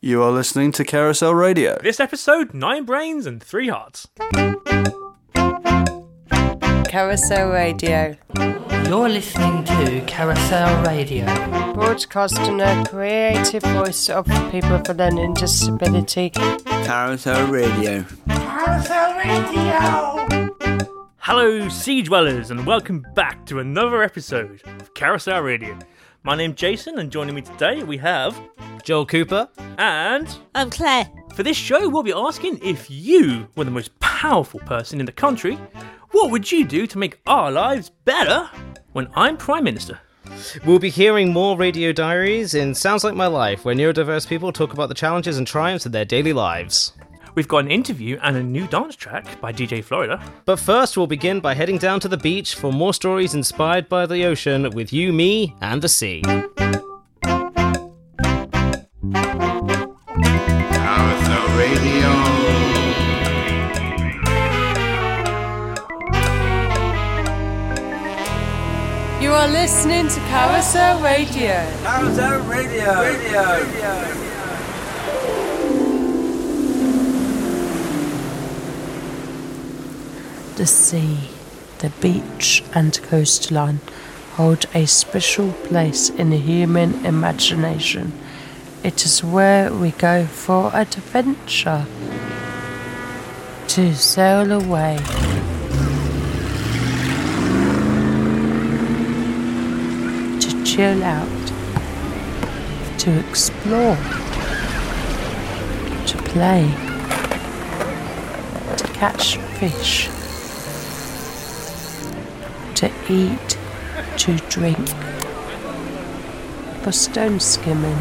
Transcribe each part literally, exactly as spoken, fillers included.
You are listening to Carousel Radio. This episode, nine brains and three hearts. Carousel Radio. You're listening to Carousel Radio. Broadcasting a creative voice of people with a learning disability. Carousel Radio. Carousel Radio! Hello, Sea Dwellers, and welcome back to another episode of Carousel Radio. My name's Jason, and joining me today we have Joel Cooper and I'm Claire. For this show, we'll be asking if you were the most powerful person in the country, what would you do to make our lives better when I'm Prime Minister? We'll be hearing more radio diaries in Sounds Like My Life, where neurodiverse people talk about the challenges and triumphs of their daily lives. We've got an interview and a new dance track by D J Florida. But first, we'll begin by heading down to the beach for more stories inspired by the ocean with you, me, and the sea. Carousel Radio. You are listening to Carousel Radio. Carousel Radio. Radio. Radio. The sea, the beach and coastline hold a special place in the human imagination. It is where we go for adventure, to sail away, to chill out, to explore, to play, to catch fish, to eat, to drink, for stone skimming,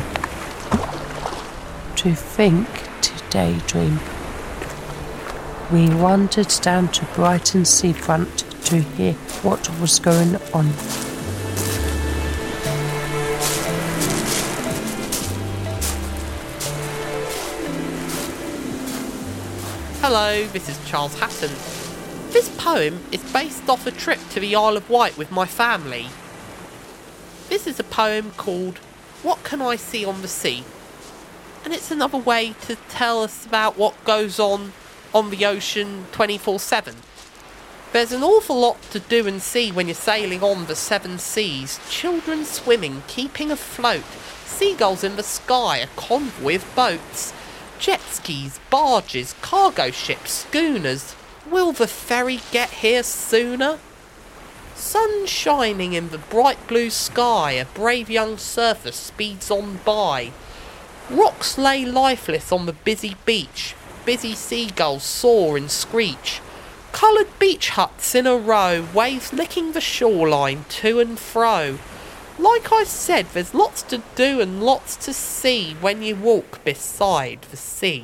to think, to daydream. We wandered down to Brighton seafront to hear what was going on. Hello, this is Charles Hatton. This poem is based off a trip to the Isle of Wight with my family. This is a poem called What Can I See on the Sea? And it's another way to tell us about what goes on on the ocean twenty-four seven. There's an awful lot to do and see when you're sailing on the seven seas. Children swimming, keeping afloat, seagulls in the sky, a convoy of boats, jet skis, barges, cargo ships, schooners. Will the ferry get here sooner? Sun shining in the bright blue sky, a brave young surfer speeds on by. Rocks lay lifeless on the busy beach, busy seagulls soar and screech. Coloured beach huts in a row, waves licking the shoreline to and fro. Like I said, there's lots to do and lots to see when you walk beside the sea.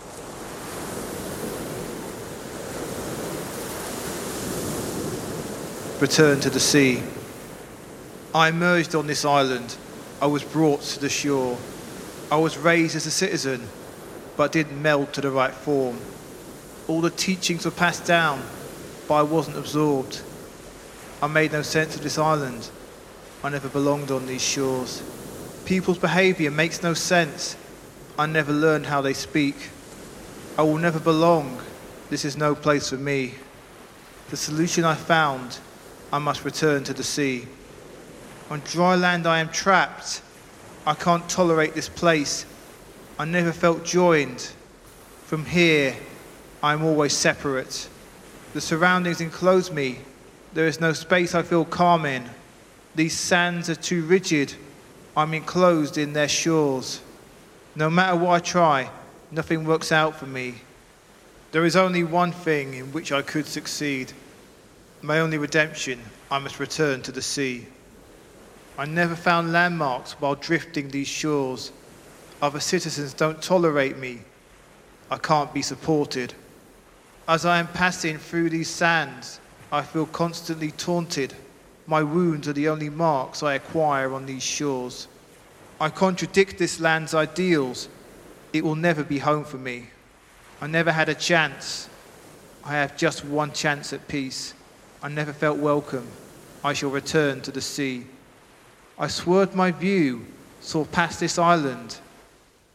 Return to the sea. I emerged on this island. I was brought to the shore. I was raised as a citizen, but didn't meld to the right form. All the teachings were passed down, but I wasn't absorbed. I made no sense of this island. I never belonged on these shores. People's behaviour makes no sense. I never learned how they speak. I will never belong. This is no place for me. The solution I found, I must return to the sea. On dry land I am trapped. I can't tolerate this place. I never felt joined. From here, I am always separate. The surroundings enclose me. There is no space I feel calm in. These sands are too rigid. I'm enclosed in their shores. No matter what I try, nothing works out for me. There is only one thing in which I could succeed. My only redemption, I must return to the sea. I never found landmarks while drifting these shores. Other citizens don't tolerate me. I can't be supported. As I am passing through these sands, I feel constantly taunted. My wounds are the only marks I acquire on these shores. I contradict this land's ideals. It will never be home for me. I never had a chance. I have just one chance at peace. I never felt welcome. I shall return to the sea. I swerved my view, saw past this island.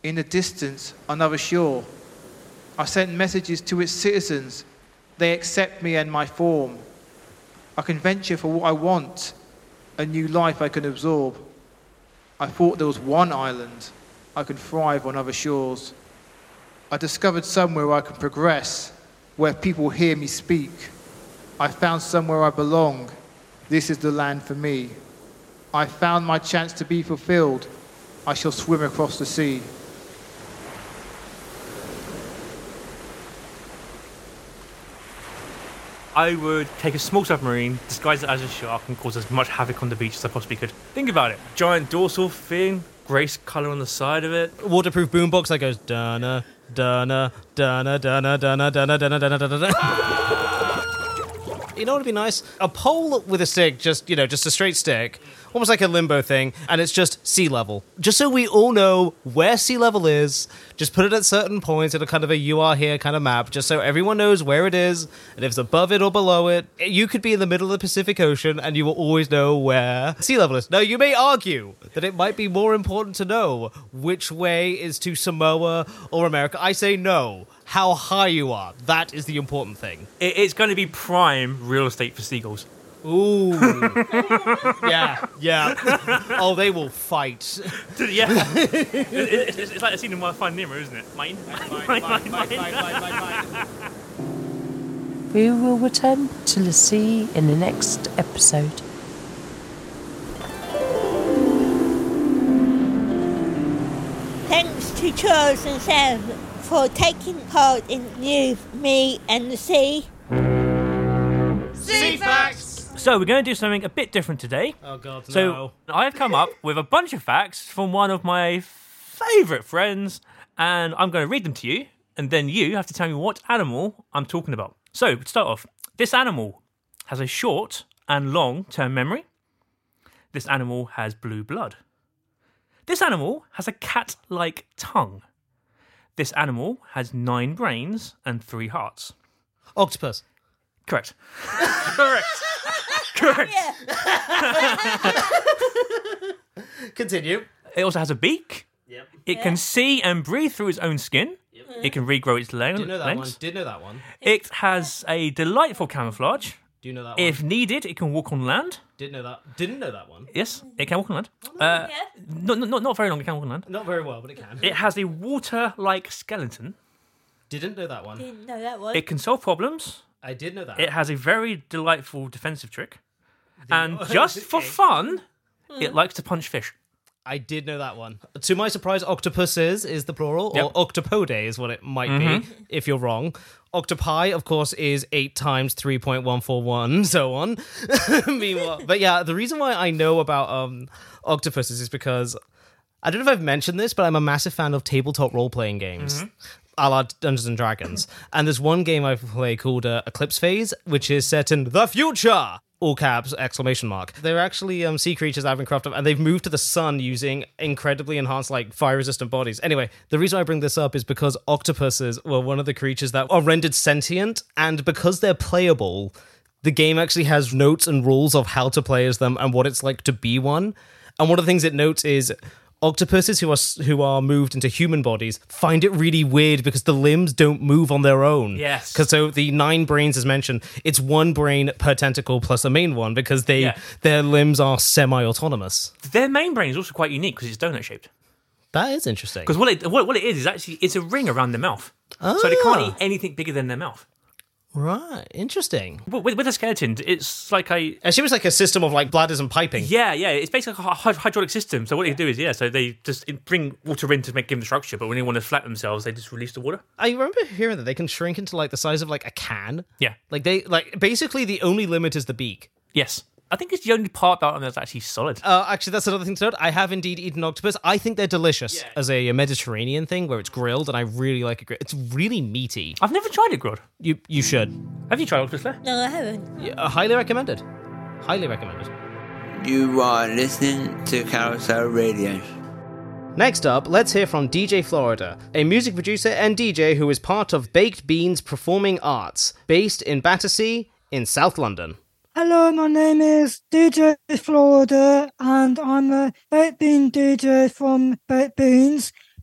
In the distance, another shore. I sent messages to its citizens. They accept me and my form. I can venture for what I want, a new life I can absorb. I thought there was one island I could thrive on other shores. I discovered somewhere I can progress, where people hear me speak. I found somewhere I belong. This is the land for me. I found my chance to be fulfilled. I shall swim across the sea. I would take a small submarine, disguise it as a shark, and cause as much havoc on the beach as I possibly could. Think about it. Giant dorsal fin, grace colour on the side of it. Waterproof boombox that goes dana, dana, dana, dana, dana, dana, dana, dana, dana, dana. You know what would be nice? A pole with a stick, just, you know, just a straight stick, almost like a limbo thing, and it's just sea level. Just so we all know where sea level is, just put it at certain points in a kind of a you are here kind of map, just so everyone knows where it is, and if it's above it or below it. You could be in the middle of the Pacific Ocean, and you will always know where sea level is. Now, you may argue that it might be more important to know which way is to Samoa or America. I say no. How high you are, that is the important thing. It, it's going to be prime real estate for seagulls. Ooh. yeah, yeah. Oh, they will fight. Yeah. it, it, it's, it's like a scene in Finding Nemo, isn't it? Mine. Mine, mine, mine. We will return to the sea in the next episode. Thanks to Charles and Sam for taking part in You, Me and the Sea. Sea facts! So we're going to do something a bit different today. Oh God, so no. I've come up with a bunch of facts from one of my favourite friends, and I'm going to read them to you, and then you have to tell me what animal I'm talking about. So, to start off, this animal has a short and long-term memory. This animal has blue blood. This animal has a cat-like tongue. This animal has nine brains and three hearts. Octopus. Correct. Correct. Correct. Continue. It also has a beak. Yep. It Yeah. can see and breathe through its own skin. Yep. It can regrow its le- Did know that lengths. one. Did know that one. It has a delightful camouflage. Do you know that one? If needed, it can walk on land. Did know that. Didn't know that one. Yes, it can walk on land. Uh, Yeah. not, not, not very long, it can walk on land. Not very well, but it can. It has a water-like skeleton. Didn't know that one. Didn't know that one. It can solve problems. I did know that. It has a very delightful defensive trick. And just for fun, it likes to punch fish. I did know that one. To my surprise, octopuses is the plural, Yep. or octopode is what it might Mhm. be, if you're wrong. Octopi, of course, is eight times three point one four one, so on. Meanwhile, but yeah, the reason why I know about um, octopuses is because, I don't know if I've mentioned this, but I'm a massive fan of tabletop role-playing games. A la Dungeons and Dragons. And there's one game I play called uh, Eclipse Phase, which is set in the future! All caps, exclamation mark. They're actually um, sea creatures that have been crafted up, and they've moved to the sun using incredibly enhanced, like, fire-resistant bodies. Anyway, the reason I bring this up is because octopuses were one of the creatures that are rendered sentient, and because they're playable, the game actually has notes and rules of how to play as them and what it's like to be one. And one of the things it notes is octopuses who are who are moved into human bodies find it really weird because the limbs don't move on their own. Yes. Because so the nine brains, as mentioned, it's one brain per tentacle plus a main one because they Yeah. their limbs are semi-autonomous. Their main brain is also quite unique because it's donut-shaped. That is interesting. Because what it, what, what it is is actually it's a ring around their mouth. So they can't eat anything bigger than their mouth. Right, interesting. But with, with a skeleton, it's like a... And she was like a system of like bladders and piping. Yeah, yeah, it's basically a hy- hydraulic system. So what they do is, yeah, so they just bring water in to make give them structure, but when they want to flatten themselves, they just release the water. I remember hearing that they can shrink into like the size of like a can. Yeah. Like they like basically the only limit is the beak. Yes. I think it's the only part about them that's actually solid. Uh, actually, that's another thing to note. I have indeed eaten octopus. I think they're delicious Yeah. as a Mediterranean thing where it's grilled, and I really like it grilled. It's really meaty. I've never tried it grilled. You you should. Have you tried octopus there? No, I haven't. Yeah, uh, highly recommended. Highly recommended. You are listening to Carousel Radio. Next up, let's hear from D J Florida, a music producer and D J who is part of Baked Beans Performing Arts, based in Battersea in South London. Hello, my name is D J Florida, and I'm a Baked Bean D J from Baked Beans.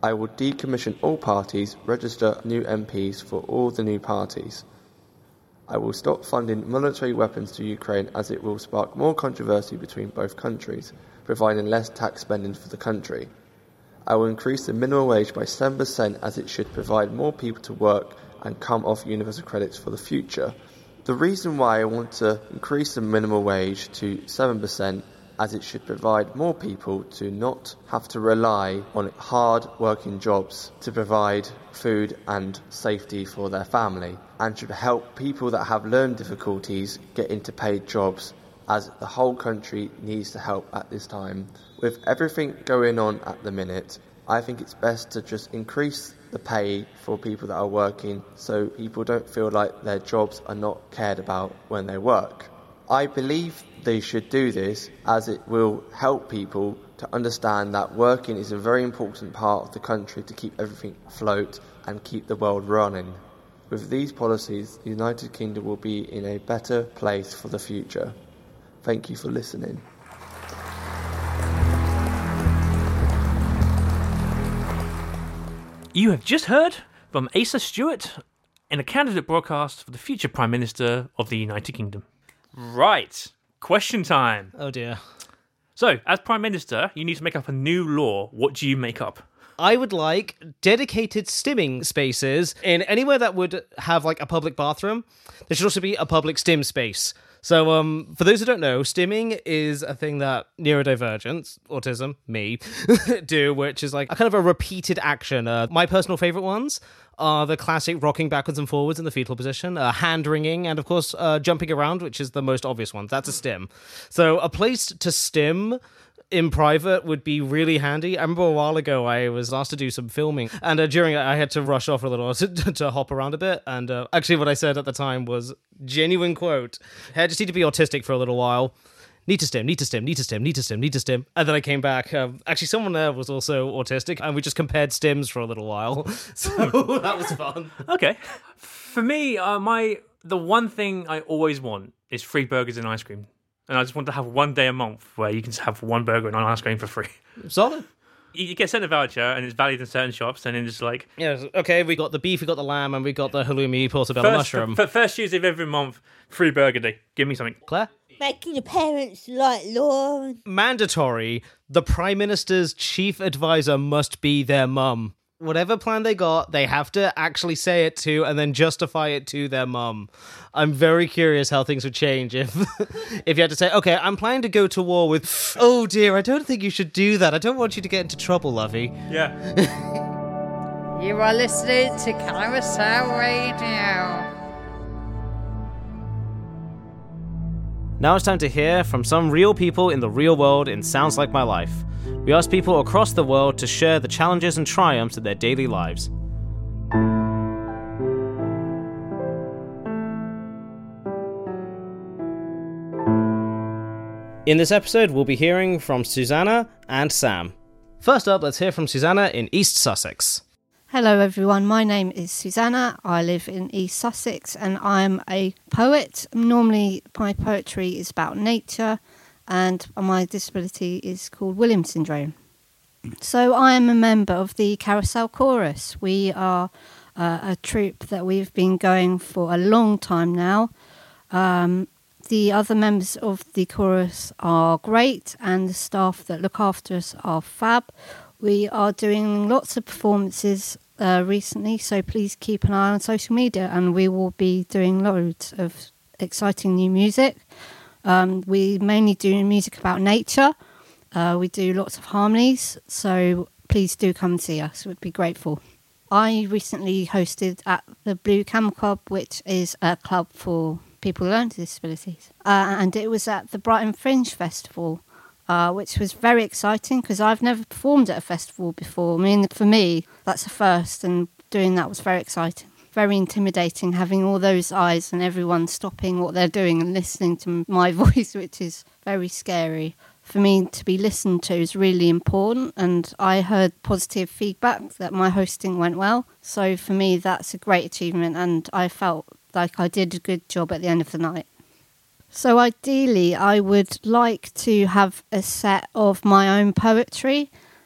I will decommission all parties, register new M Ps for all the new parties. I will stop funding military weapons to Ukraine as it will spark more controversy between both countries, providing less tax spending for the country. I will increase the minimum wage by seven percent as it should provide more people to work and come off universal credits for the future. The reason why I want to increase the minimum wage to seven percent as it should provide more people to not have to rely on hard working jobs to provide food and safety for their family, and should help people that have learning difficulties get into paid jobs, as the whole country needs the help at this time. With everything going on at the minute, I think it's best to just increase the pay for people that are working so people don't feel like their jobs are not cared about when they work. I believe they should do this as it will help people to understand that working is a very important part of the country to keep everything afloat and keep the world running. With these policies, the United Kingdom will be in a better place for the future. Thank you for listening. You have just heard from Asa Stewart in a candidate broadcast for the future Prime Minister of the United Kingdom. Right, question time. Oh dear. So, as Prime Minister, you need to make up a new law. What do you make up? I would like dedicated stimming spaces in anywhere that would have like a public bathroom. There should also be a public stim space. So, um, for those who don't know, stimming is a thing that neurodivergents, autism, me, do, which is like a kind of a repeated action. Uh, my personal favorite ones are the classic rocking backwards and forwards in the fetal position, uh, hand wringing, and of course, uh, jumping around, which is the most obvious one. That's a stim. So, a place to stim in private would be really handy. I remember a while ago I was asked to do some filming, and uh, during it I had to rush off a little to, to hop around a bit, and uh, actually what I said at the time was, genuine quote, hey, I just need to be autistic for a little while. Need to stim, need to stim, need to stim, need to stim, need to stim. And then I came back. Um, actually, someone there was also autistic, and we just compared stims for a little while. So that was fun. Okay. For me, uh, my the one thing I always want is free burgers and ice cream. And I just want to have one day a month where you can just have one burger and an ice cream for free. Solid. You, you get sent a voucher and it's valid in certain shops, and then just like... Yeah, okay, we got the beef, we got the lamb, and we got the halloumi portobello first, mushroom. For first Tuesday of every month, free burger day. Give me something. Claire? Making your parents like law. Mandatory. The Prime Minister's chief advisor must be their mum. Whatever plan they got, they have to actually say it to and then justify it to their mum. I'm very curious how things would change if if you had to say, okay, I'm planning to go to war with, oh dear, I don't think you should do that. I don't want you to get into trouble, lovey. Yeah. You are listening to Carousel Radio. Now it's time to hear from some real people in the real world in Sounds Like My Life. We ask people across the world to share the challenges and triumphs of their daily lives. In this episode, we'll be hearing from Susanna and Sam. First up, let's hear from Susanna in East Sussex. Hello everyone, my name is Susanna, I live in East Sussex and I'm a poet. Normally my poetry is about nature and my disability is called Williams syndrome. So I am a member of the Carousel Chorus. We are uh, a troupe that we've been going for a long time now. Um, the other members of the chorus are great and the staff that look after us are fab. We are doing lots of performances uh, recently, so please keep an eye on social media and we will be doing loads of exciting new music. Um, we mainly do music about nature. Uh, we do lots of harmonies, so please do come and see us. We'd be grateful. I recently hosted at the Blue Camel Club, which is a club for people with learning disabilities. Uh, and it was at the Brighton Fringe Festival. Uh, which was very exciting because I've never performed at a festival before. I mean, for me, that's a first, and doing that was very exciting. Very intimidating, having all those eyes and everyone stopping what they're doing and listening to my voice, which is very scary. For me to be listened to is really important, and I heard positive feedback that my hosting went well. So for me, that's a great achievement, and I felt like I did a good job at the end of the night. So ideally, I would like to have a set of my own poetry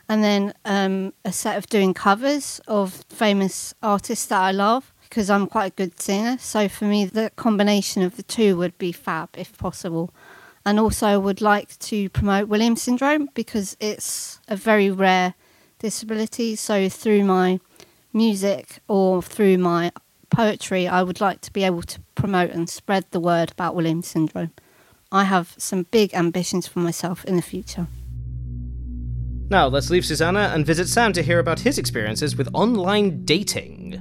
And then um, a set of doing covers of famous artists that I love, because I'm quite a good singer. So for me, the combination of the two would be fab, if possible. And also I would like to promote Williams syndrome, because it's a very rare disability. So through my music or through my poetry, I would like to be able to promote and spread the word about Williams syndrome. I have some big ambitions for myself in the future. Now, let's leave Susanna and visit Sam to hear about his experiences with online dating.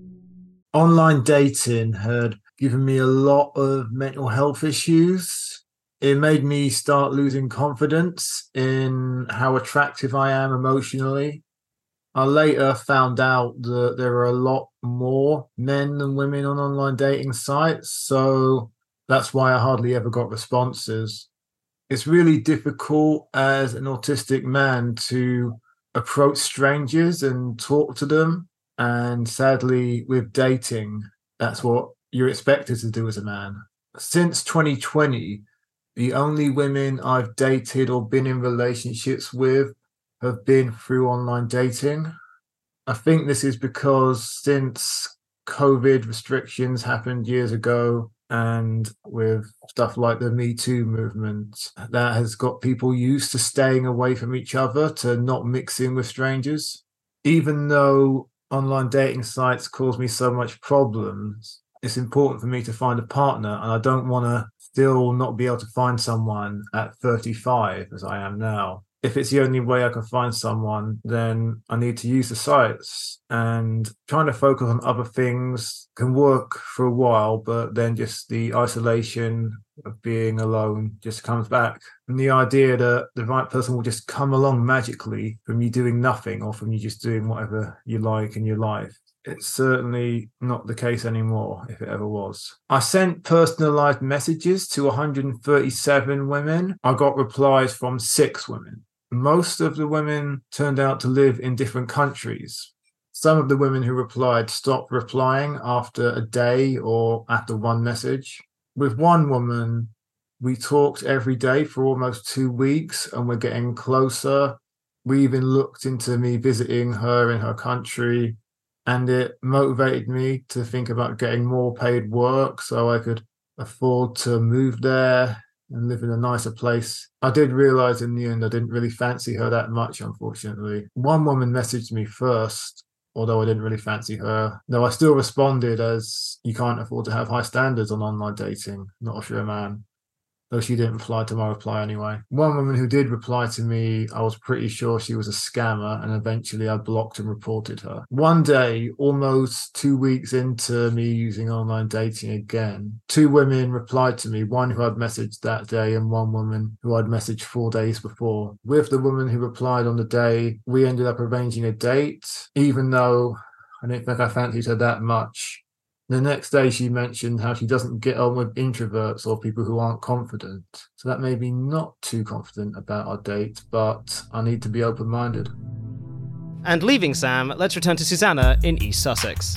Online dating had given me a lot of mental health issues. It made me start losing confidence in how attractive I am emotionally. I later found out that there are a lot more men than women on online dating sites, so that's why I hardly ever got responses. It's really difficult as an autistic man to approach strangers and talk to them. And sadly, with dating, that's what you're expected to do as a man. Since twenty twenty, the only women I've dated or been in relationships with have been through online dating. I think this is because since COVID restrictions happened years ago, and with stuff like the Me Too movement, that has got people used to staying away from each other, to not mixing with strangers. Even though online dating sites cause me so much problems, it's important for me to find a partner, and I don't want to still not be able to find someone at thirty-five as I am now. If it's the only way I can find someone, then I need to use the sites, and trying to focus on other things can work for a while, but then just the isolation of being alone just comes back. And the idea that the right person will just come along magically from you doing nothing, or from you just doing whatever you like in your life, it's certainly not the case anymore, if it ever was. I sent personalized messages to one hundred thirty-seven women. I got replies from six women. Most of the women turned out to live in different countries. Some of the women who replied stopped replying after a day or after one message. With one woman, we talked every day for almost two weeks, and we're getting closer. We even looked into me visiting her in her country, and it motivated me to think about getting more paid work so I could afford to move there and live in a nicer place. I did realize in the end I didn't really fancy her that much, unfortunately. One woman messaged me first, although I didn't really fancy her. Though I still responded, as you can't afford to have high standards on online dating, not if you're a man. Though she didn't reply to my reply anyway. One woman who did reply to me, I was pretty sure she was a scammer, and eventually I blocked and reported her. One day, almost two weeks into me using online dating again, two women replied to me, one who I'd messaged that day and one woman who I'd messaged four days before. With the woman who replied on the day, we ended up arranging a date, even though I didn't think I fancied her that much. The next day she mentioned how she doesn't get on with introverts or people who aren't confident. So that made me not too confident about our date, but I need to be open-minded. And leaving Sam, let's return to Susanna in East Sussex.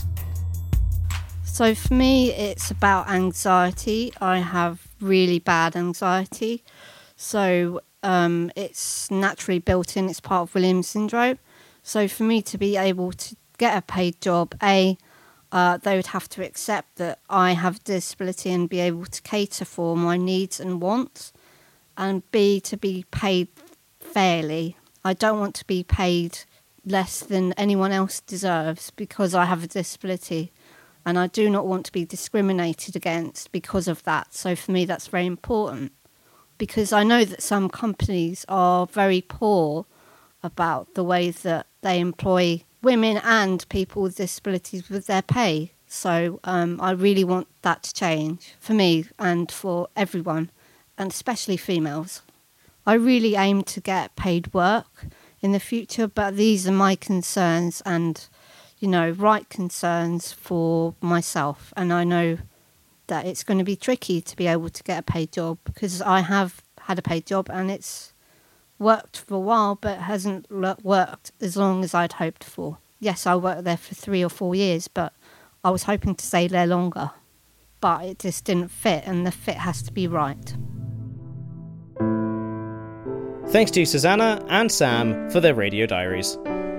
So for me, it's about anxiety. I have really bad anxiety. So um, it's naturally built in. It's part of Williams syndrome. So for me to be able to get a paid job, A, Uh, they would have to accept that I have a disability and be able to cater for my needs and wants, and B, to be paid fairly. I don't want to be paid less than anyone else deserves because I have a disability, and I do not want to be discriminated against because of that. So for me, that's very important, because I know that some companies are very poor about the way that they employ women and people with disabilities with their pay. So um, I really want that to change for me and for everyone, and especially females. I really aim to get paid work in the future, but these are my concerns and, you know, right concerns for myself. And I know that it's going to be tricky to be able to get a paid job, because I have had a paid job and it's worked for a while, but hasn't worked as long as I'd hoped for. Yes, I worked there for three or four years, but I was hoping to stay there longer. But it just didn't fit, and the fit has to be right. Thanks to Susanna and Sam for their radio diaries.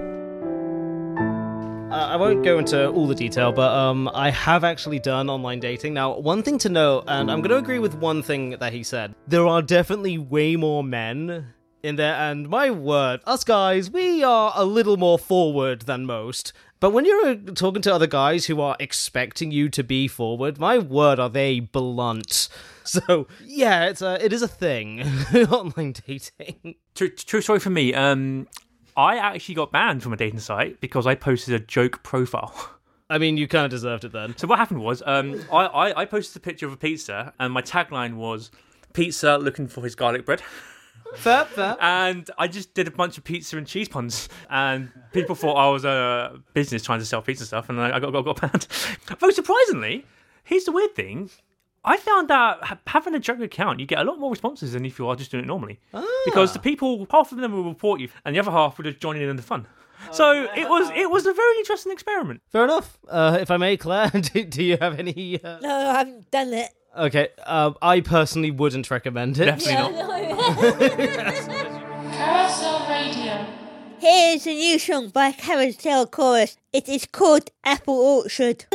Uh, I won't go into all the detail, but um, I have actually done online dating. Now, one thing to note, and I'm going to agree with one thing that he said, there are definitely way more men in there, and my word, us guys, we are a little more forward than most. But when you're talking to other guys who are expecting you to be forward, my word, are they blunt. So, yeah, it's a, it is a thing, online dating. True, true story for me. Um, I actually got banned from a dating site because I posted a joke profile. I mean, you kind of deserved it then. So what happened was, um, I, I, I posted a picture of a pizza, and my tagline was, pizza looking for his garlic bread. Fair, fair. And I just did a bunch of pizza and cheese puns, and people thought I was a business trying to sell pizza stuff, and I got, got, got banned. Very surprisingly, here's the weird thing. I found that having a joke account, you get a lot more responses than if you are just doing it normally. Ah. Because the people, half of them will report you, and the other half would just join in in the fun. So it was it was a very interesting experiment. Fair enough. Uh, if I may, Claire, do, do you have any... Uh... No, I haven't done it. Okay, um, I personally wouldn't recommend it. Definitely Yeah, not. no. Carousel Radio. Here's a new song by Carousel Chorus. It is called Apple Orchard.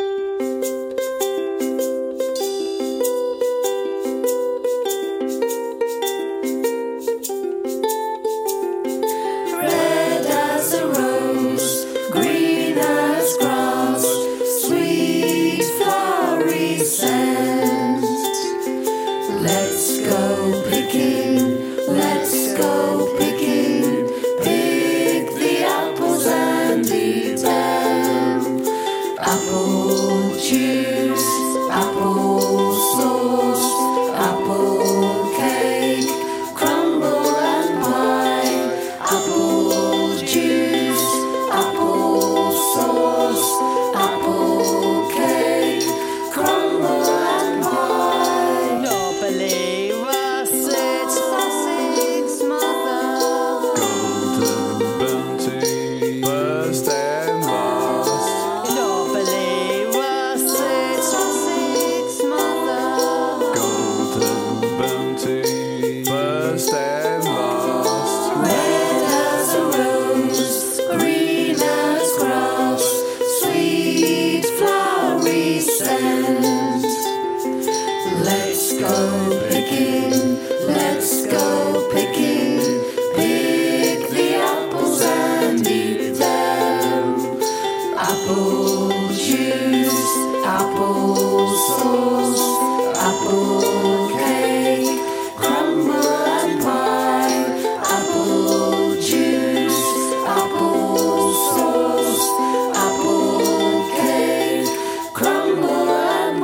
Red as a rose, green as grass, sweet flowery scent. Let's go picking, let's go picking, pick the apples and eat them. Apple juice, apple sauce, apple cake, crumble and pie. Apple juice, apple sauce, apple cake, crumble and pie. Not believe us, it's Sussex mother. Golden bounty, first and last. Not believe us, it's Sussex mother. Golden bounty, first and last. Red as a rose, green as grass, sweet flowery scent. Let's go picking, let's go picking, pick the apples and eat them. Apple juice, apple sauce, apple cake, crumble and pie. Apple juice, apple sauce, apple cake, crumble and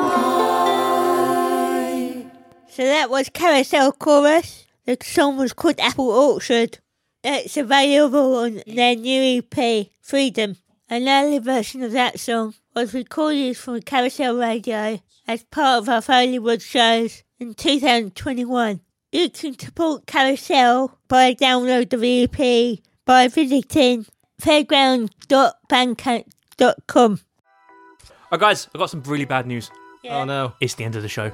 pie. So that was Carousel Chorus. The song was called Apple Orchard. It's available on their new E P, Freedom. An early version of that song was recorded from Carousel Radio as part of our Hollywood shows in two thousand twenty-one. You can support Carousel by download the E P by visiting fairground dot bandcamp dot com. Oh, guys, I've got some really bad news. Oh, no. It's the end of the show.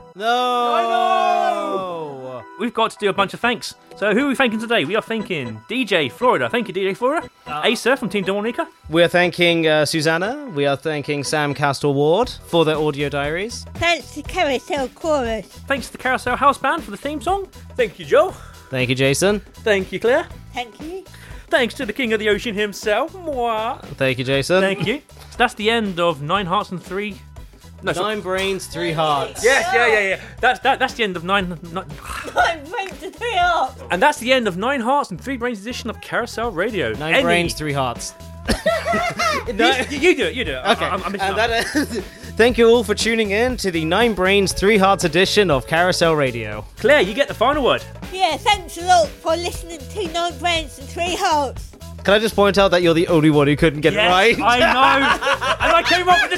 No! We've got to do a bunch of thanks. So who are we thanking today? We are thanking D J Florida. Thank you, D J Florida. Asa from Team Dawonika. We're thanking uh, Susanna. We are thanking Sam Castle Ward for their audio diaries. Thanks to Carousel Chorus. Thanks to the Carousel House Band for the theme song. Thank you, Joe. Thank you, Jason. Thank you, Claire. Thank you. Thanks to the King of the Ocean himself. Mwah. Thank you, Jason. Thank you. So that's the end of Nine Hearts and Three... No, Nine sorry. Brains, Three Hearts. Yes, yeah, yeah, yeah. That's that. That's the end of nine. nine Nine brains to three hearts. and that's the end of Nine Hearts and Three Brains edition of Carousel Radio. Nine Any- Brains, Three Hearts. you, you do it. You do it. Okay. I, I'm, I'm and that, thank you all for tuning in to the Nine Brains, Three Hearts edition of Carousel Radio. Claire, you get the final word. Yeah, thanks a lot for listening to Nine Brains and Three Hearts. Can I just point out that you're the only one who couldn't get Yes, it right? I know. And I came up with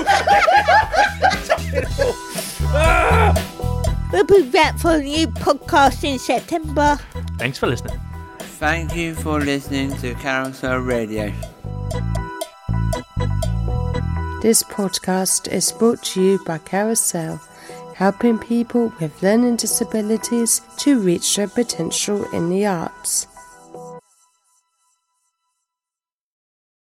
the title. We'll be back for a new podcast in September. Thanks for listening. Thank you for listening to Carousel Radio. This podcast is brought to you by Carousel, helping people with learning disabilities to reach their potential in the arts.